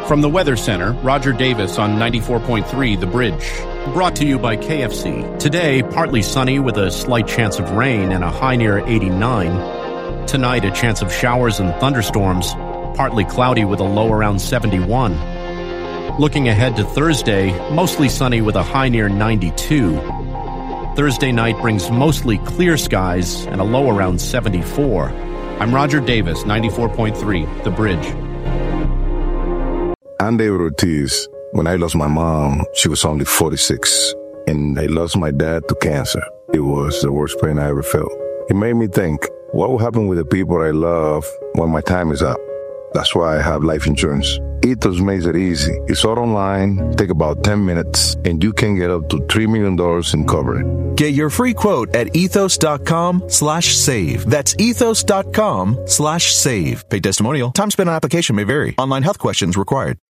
From the Weather Center, Roger Davis on 94.3 The Bridge. Brought to you by KFC. Today, partly sunny with a slight chance of rain and a high near 89. Tonight, a chance of showers and thunderstorms, partly cloudy with a low around 71. Looking ahead to Thursday, mostly sunny with a high near 92. Thursday night brings mostly clear skies and a low around 74. I'm Roger Davis, 94.3 The Bridge. I'm David Ortiz. When I lost my mom, she was only 46, and I lost my dad to cancer. It was the worst pain I ever felt. It made me think, what will happen with the people I love when my time is up? That's why I have life insurance. Ethos makes it easy. It's all online, take about 10 minutes, and you can get up to $3 million in coverage. Get your free quote at ethos.com/save. That's ethos.com/save. Paid testimonial. Time spent on application may vary. Online health questions required.